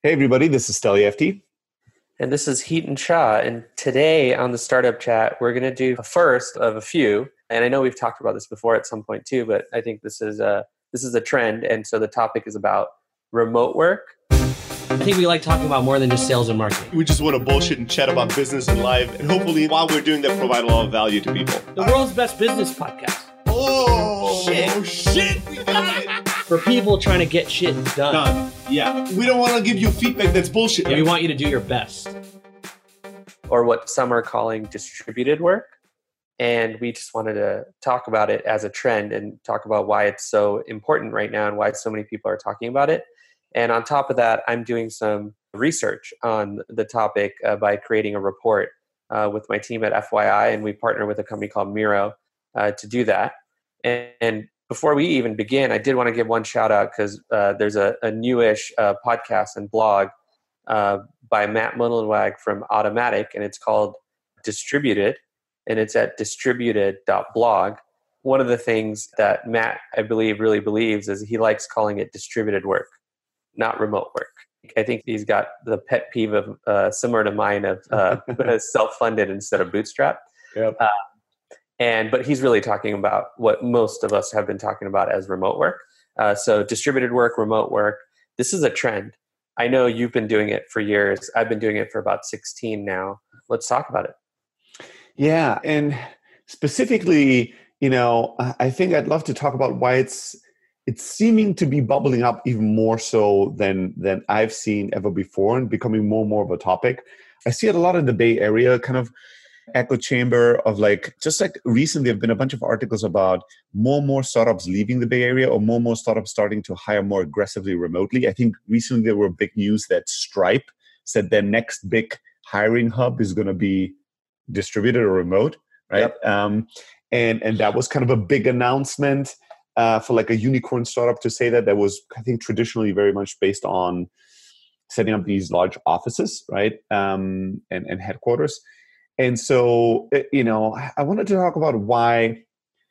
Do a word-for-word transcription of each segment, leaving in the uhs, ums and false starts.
Hey everybody, this is Steli F T. And this is Heaton Shah. And today on the Startup Chat, we're going to do a first of a few. And I know we've talked about this before at some point too, but I think this is a, this is a trend. And so the topic is about remote work. I think we like talking about more than just sales and marketing. We just want to bullshit and chat about business and life. And hopefully while we're doing that, provide a lot of value to people. The world's best business podcast. Oh, shit. shit. We got it. For people trying to get shit done. Done. Yeah. We don't want to give you feedback that's bullshit. Yeah, we want you to do your best. Or what some are calling distributed work. And we just wanted to talk about it as a trend and talk about why it's so important right now and why so many people are talking about it. And on top of that, I'm doing some research on the topic uh, by creating a report uh, with my team at F Y I. And we partner with a company called Miro uh, to do that. And, and before we even begin, I did want to give one shout out because uh, there's a, a newish uh, podcast and blog uh, by Matt Mullenweg from Automattic, and it's called Distributed, and it's at distributed dot blog. One of the things that Matt, I believe, really believes is he likes calling it distributed work, not remote work. I think he's got the pet peeve of uh, similar to mine of uh, self-funded instead of bootstrap. Yep. Uh, And but he's really talking about what most of us have been talking about as remote work. Uh, so distributed work, remote work. This is a trend. I know you've been doing it for years. I've been doing it for about sixteen now. Let's talk about it. Yeah, and specifically, you know, I think I'd love to talk about why it's it's seeming to be bubbling up even more so than than I've seen ever before and becoming more and more of a topic. I see it a lot in the Bay Area, kind of echo chamber of like, just like recently there have been a bunch of articles about more and more startups leaving the Bay Area or more and more startups starting to hire more aggressively remotely. I think recently there were big news that Stripe said their next big hiring hub is going to be distributed or remote, right? Yep. Um, and, and that was kind of a big announcement uh, for like a unicorn startup to say that. That was, I think, traditionally very much based on setting up these large offices, right? Um, and, and headquarters. And so, you know, I wanted to talk about why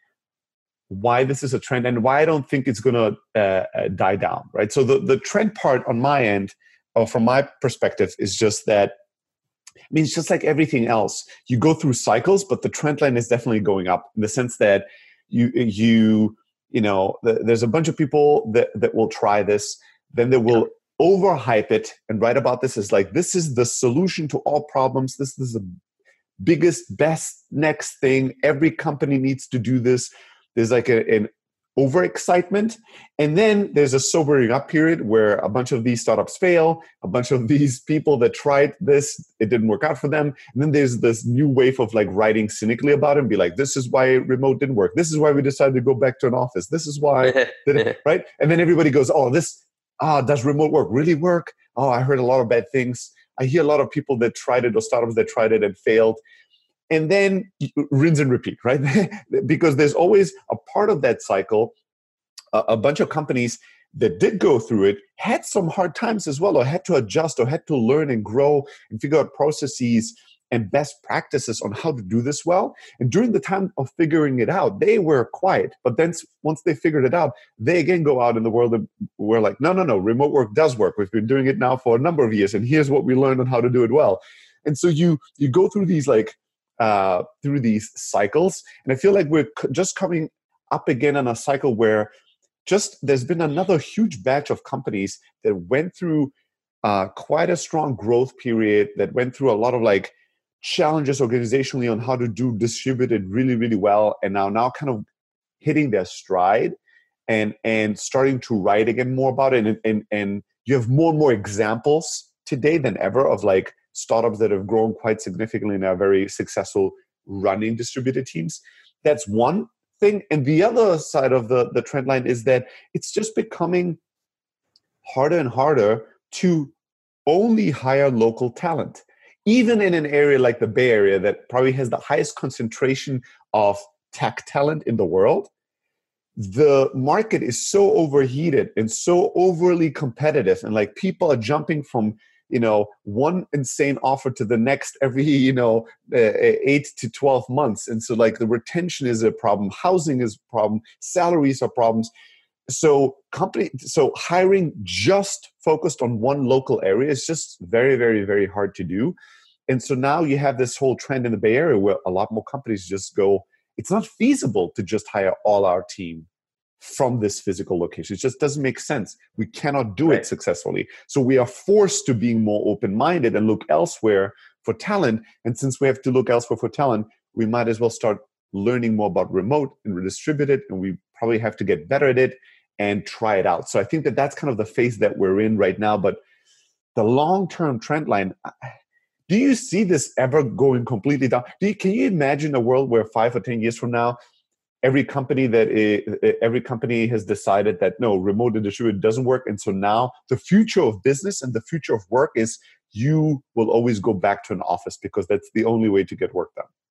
why this is a trend and why I don't think it's going to uh, die down, right? So the, the trend part on my end, or from my perspective, is just that, I mean, it's just like everything else. You go through cycles, but the trend line is definitely going up in the sense that you, you, you know, the, there's a bunch of people that, that will try this, then they will overhype it and write about this as like, this is the solution to all problems. This is the biggest, best next thing. Every company needs to do this. There's like a, an overexcitement. And then there's a sobering up period where a bunch of these startups fail. A bunch of these people that tried this, it didn't work out for them. And then there's this new wave of like writing cynically about it and be like, this is why remote didn't work. This is why we decided to go back to an office. This is why, did right? And then everybody goes, oh, this, ah, does remote work really work? Oh, I heard a lot of bad things. I hear a lot of people that tried it or startups that tried it and failed. And then rinse and repeat, right? Because there's always a part of that cycle, a, a bunch of companies that did go through it had some hard times as well, or had to adjust or had to learn and grow and figure out processes and best practices on how to do this well. And during the time of figuring it out, they were quiet. But then once they figured it out, they again go out in the world and we're like, no, no, no, remote work does work. We've been doing it now for a number of years. And here's what we learned on how to do it well. And so you you go through these like, uh, through these cycles. And I feel like we're just coming up again on a cycle where just there's been another huge batch of companies that went through uh, quite a strong growth period, that went through a lot of like challenges organizationally on how to do distributed really, really well, and now now kind of hitting their stride and and starting to write again more about it. And, and, and you have more and more examples today than ever of like startups that have grown quite significantly and are very successful running distributed teams. That's one thing. And the other side of the, the trend line is that it's just becoming harder and harder to only hire local talent. Even in an area like the Bay Area that probably has the highest concentration of tech talent in the world, the market is so overheated and so overly competitive, and like people are jumping from, you know, one insane offer to the next every, you know, uh, eight to twelve months. And so like the retention is a problem, housing is a problem, salaries are problems. so company, so hiring just focused on one local area is just very, very, very hard to do. And so now you have this whole trend in the Bay Area where a lot more companies just go, it's not feasible to just hire all our team from this physical location. It just doesn't make sense. We cannot do Right. it successfully. So we are forced to being more open-minded and look elsewhere for talent. And since we have to look elsewhere for talent, we might as well start learning more about remote and distributed, and we probably have to get better at it and try it out. So I think that that's kind of the phase that we're in right now. But the long-term trend line, do you see this ever going completely down? Do you, can you imagine a world where five or ten years from now, every company that is, every company has decided that no, remote and distributed doesn't work, and so now the future of business and the future of work is you will always go back to an office because that's the only way to get work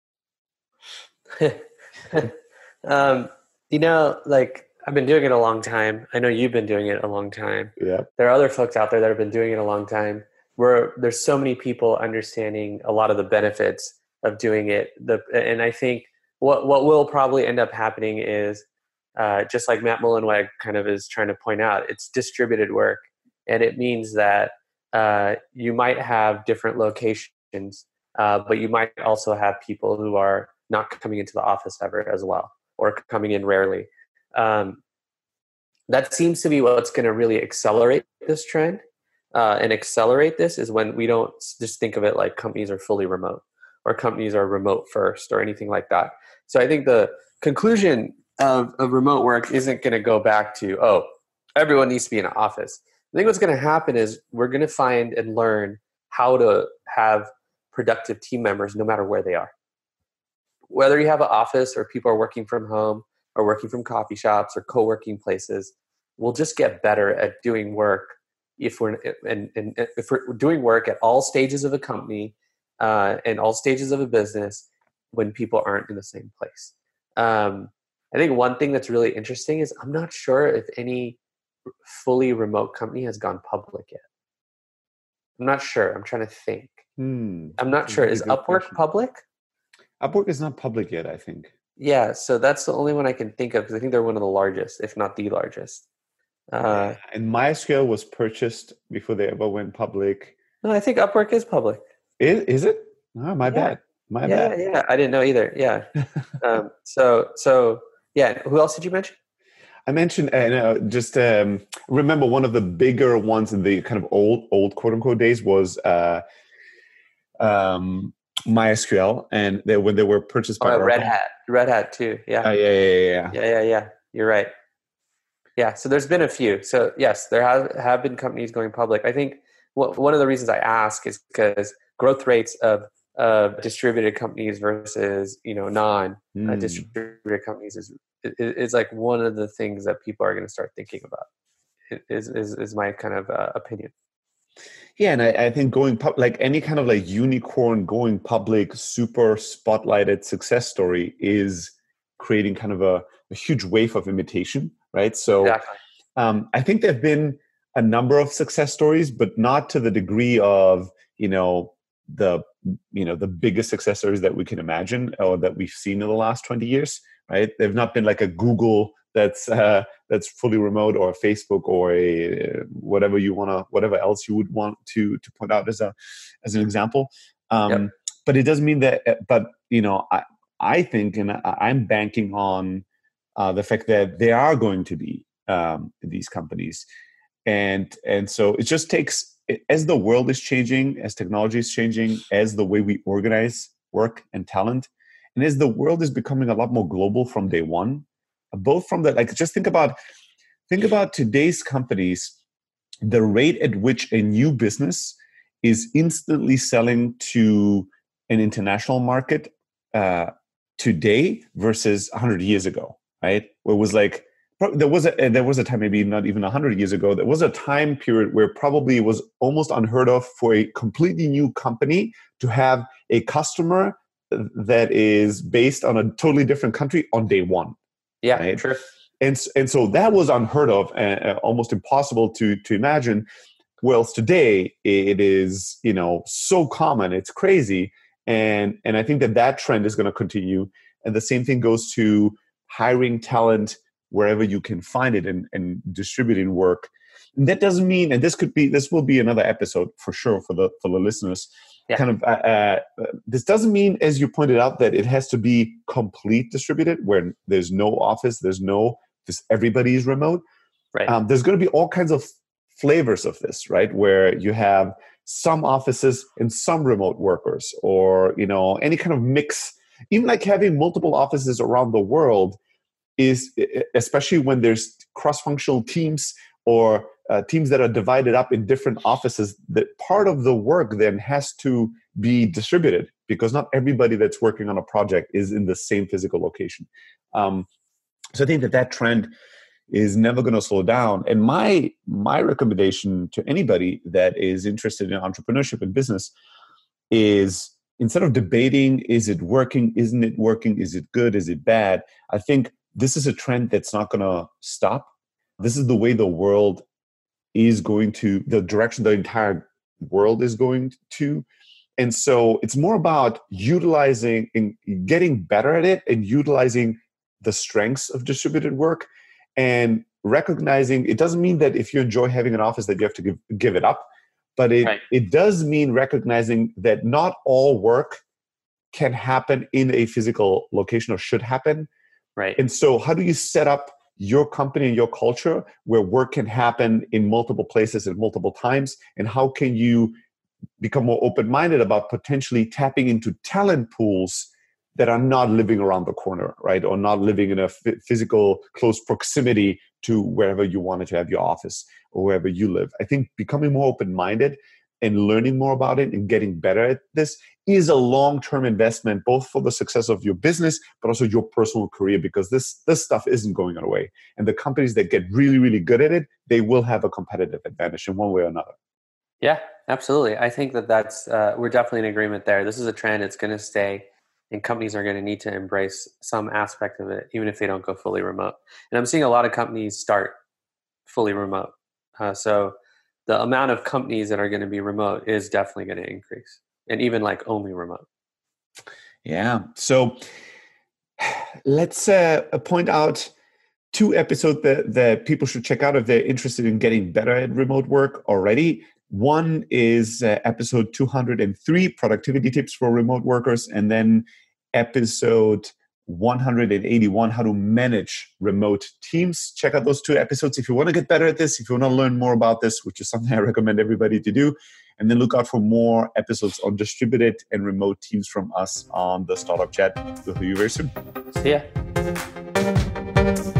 done? um, you know, like I've been doing it a long time. I know you've been doing it a long time. Yeah. There are other folks out there that have been doing it a long time. Where there's so many people understanding a lot of the benefits of doing it. The and I think what what will probably end up happening is uh, just like Matt Mullenweg kind of is trying to point out, it's distributed work, and it means that uh, you might have different locations, uh, but you might also have people who are not coming into the office ever as well, or coming in rarely. Um, that seems to be what's going to really accelerate this trend. Uh, and accelerate this is when we don't just think of it like companies are fully remote or companies are remote first or anything like that. So I think the conclusion of, of remote work isn't going to go back to, oh, everyone needs to be in an office. I think what's going to happen is we're going to find and learn how to have productive team members no matter where they are. Whether you have an office or people are working from home or working from coffee shops or co-working places, we'll just get better at doing work if we're and, and if we're doing work at all stages of a company uh, and all stages of a business when people aren't in the same place. Um, I think one thing that's really interesting is I'm not sure if any fully remote company has gone public yet. I'm not sure. I'm trying to think. Hmm. I'm not That's a sure. really Is good Upwork question. public? Upwork is not public yet, I think. Yeah, so that's the only one I can think of because I think they're one of the largest, if not the largest. Uh, And MySQL was purchased before they ever went public. no, I think Upwork is public. Is, is it? Oh, my Yeah. bad. My yeah, bad. yeah, I didn't know either. Yeah. um, so, so yeah. Who else did you mention? I mentioned, uh, no, just um, remember one of the bigger ones in the kind of old, old quote unquote days was uh, um, MySQL, and they, when they were purchased by Oh, Red Oracle. Hat. Red Hat too. Yeah. Uh, yeah, yeah, yeah, yeah. yeah, yeah, yeah. You're right. Yeah. So there's been a few. So yes, there have have been companies going public. I think w- one of the reasons I ask is because growth rates of uh, distributed companies versus you know non uh, Hmm. distributed companies is, is is like one of the things that people are going to start thinking about. Is is is my kind of uh, opinion. Yeah, and I, I think going pub- like any kind of like unicorn going public, super spotlighted success story is creating kind of a, a huge wave of imitation, right? So Exactly. um, I think there have been a number of success stories, but not to the degree of you know the you know the biggest success stories that we can imagine or that we've seen in the last twenty years, right? They've not been like a Google that's uh, that's fully remote, or a Facebook, or a whatever you want to, whatever else you would want to to point out as a as an example. Um, Yep. But it doesn't mean that. But you know, I I think, and I- I'm banking on uh, the fact that there are going to be um, these companies, and and so it just takes, as the world is changing, as technology is changing, as the way we organize work and talent, and as the world is becoming a lot more global from day one. Both from the, like, just think about think about today's companies, the rate at which a new business is instantly selling to an international market uh, today versus one hundred years ago, right? Where it was like, there was a there was a time, maybe not even one hundred years ago, there was a time period where probably it was almost unheard of for a completely new company to have a customer that is based on a totally different country on day one. Yeah. Right? True. And, and so that was unheard of and uh, almost impossible to, to imagine. Whereas today it is, you know, so common, it's crazy. And, and I think that that trend is going to continue. And the same thing goes to hiring talent wherever you can find it and, and distributing work. And that doesn't mean, and this could be, this will be another episode for sure for the for the listeners. Yeah. Kind of, uh, uh, this doesn't mean, as you pointed out, that it has to be complete distributed, where there's no office, there's no, this everybody is remote. Right. Um, there's going to be all kinds of flavors of this, right? Where you have some offices and some remote workers, or you know, any kind of mix. Even like having multiple offices around the world is, especially when there's cross-functional teams or uh, teams that are divided up in different offices, that part of the work then has to be distributed, because not everybody that's working on a project is in the same physical location. Um, so I think that that trend is never going to slow down. And my my recommendation to anybody that is interested in entrepreneurship and business is, instead of debating, is it working, isn't it working, is it good, is it bad, I think this is a trend that's not going to stop. This is the way the world is going to, the direction the entire world is going to. And so it's more about utilizing and getting better at it and utilizing the strengths of distributed work, and recognizing it doesn't mean that if you enjoy having an office that you have to give, give it up. But it, right. it does mean recognizing that not all work can happen in a physical location, or should happen. Right. And so how do you set up your company and your culture where work can happen in multiple places at multiple times? And how can you become more open-minded about potentially tapping into talent pools that are not living around the corner, right? Or not living in a f- physical close proximity to wherever you wanted to have your office or wherever you live. I think becoming more open-minded and learning more about it and getting better at this is a long-term investment, both for the success of your business, but also your personal career, because this, this stuff isn't going away. And the companies that get really, really good at it, they will have a competitive advantage in one way or another. Yeah, absolutely. I think that that's, uh, we're definitely in agreement there. This is a trend. It's going to stay. And companies are going to need to embrace some aspect of it, even if they don't go fully remote. And I'm seeing a lot of companies start fully remote. Uh, so the amount of companies that are going to be remote is definitely going to increase, and even like only remote. Yeah. So let's uh, point out two episodes that, that people should check out if they're interested in getting better at remote work already. One is uh, episode two hundred three, Productivity Tips for Remote Workers, and then episode one hundred eighty-one, How to Manage Remote Teams. Check out those two episodes if you want to get better at this, if you want to learn more about this, which is something I recommend everybody to do. And then look out for more episodes on distributed and remote teams from us on the Startup Chat. We'll see you very soon. See ya.